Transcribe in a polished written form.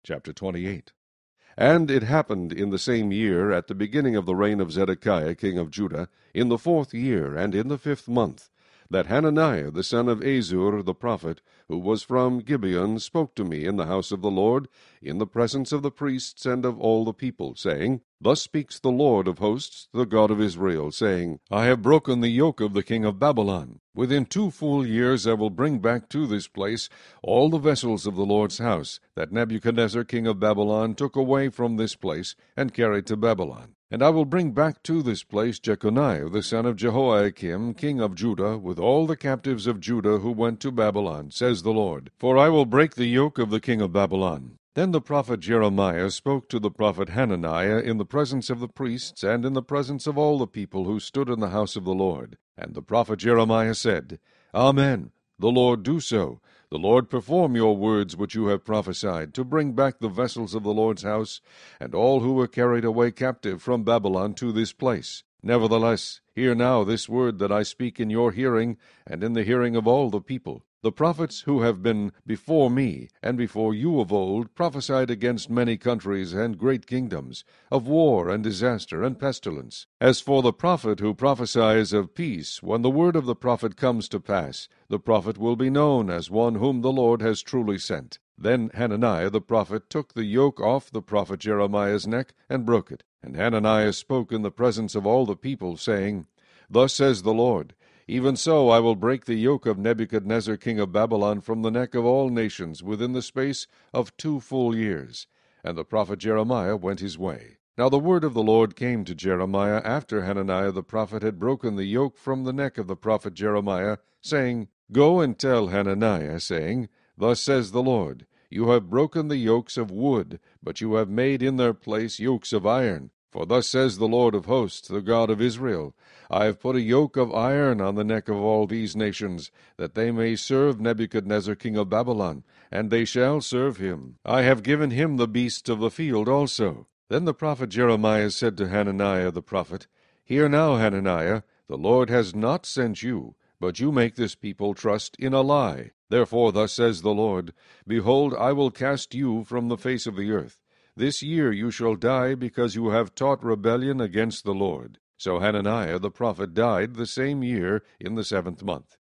Chapter 28. And it happened in the same year, at the beginning of the reign of Zedekiah king of Judah, in the 4th year, and in the 5th month, that Hananiah the son of Azur the prophet, who was from Gibeon, spoke to me in the house of the Lord, in the presence of the priests and of all the people, saying, Thus speaks the Lord of hosts, the God of Israel, saying, I have broken the yoke of the king of Babylon. Within 2 full years I will bring back to this place all the vessels of the Lord's house, that Nebuchadnezzar king of Babylon took away from this place, and carried to Babylon. And I will bring back to this place Jeconiah the son of Jehoiakim king of Judah, with all the captives of Judah who went to Babylon, says the Lord. For I will break the yoke of the king of Babylon. Then the prophet Jeremiah spoke to the prophet Hananiah in the presence of the priests, and in the presence of all the people who stood in the house of the Lord. And the prophet Jeremiah said, Amen. The Lord do so. The Lord perform your words which you have prophesied, to bring back the vessels of the Lord's house, and all who were carried away captive from Babylon to this place. Nevertheless, hear now this word that I speak in your hearing, and in the hearing of all the people. The prophets who have been before me, and before you of old, prophesied against many countries and great kingdoms, of war and disaster and pestilence. As for the prophet who prophesies of peace, when the word of the prophet comes to pass, the prophet will be known as one whom the Lord has truly sent. Then Hananiah the prophet took the yoke off the prophet Jeremiah's neck, and broke it. And Hananiah spoke in the presence of all the people, saying, Thus says the Lord, Even so I will break the yoke of Nebuchadnezzar king of Babylon from the neck of all nations within the space of 2 full years. And the prophet Jeremiah went his way. Now the word of the Lord came to Jeremiah after Hananiah the prophet had broken the yoke from the neck of the prophet Jeremiah, saying, Go and tell Hananiah, saying, Thus says the Lord, You have broken the yokes of wood, but you have made in their place yokes of iron. For thus says the Lord of hosts, the God of Israel, I have put a yoke of iron on the neck of all these nations, that they may serve Nebuchadnezzar king of Babylon, and they shall serve him. I have given him the beasts of the field also. Then the prophet Jeremiah said to Hananiah the prophet, Hear now, Hananiah, the Lord has not sent you, but you make this people trust in a lie. Therefore thus says the Lord, Behold, I will cast you from the face of the earth. This year you shall die, because you have taught rebellion against the Lord. So Hananiah the prophet died the same year in the 7th month.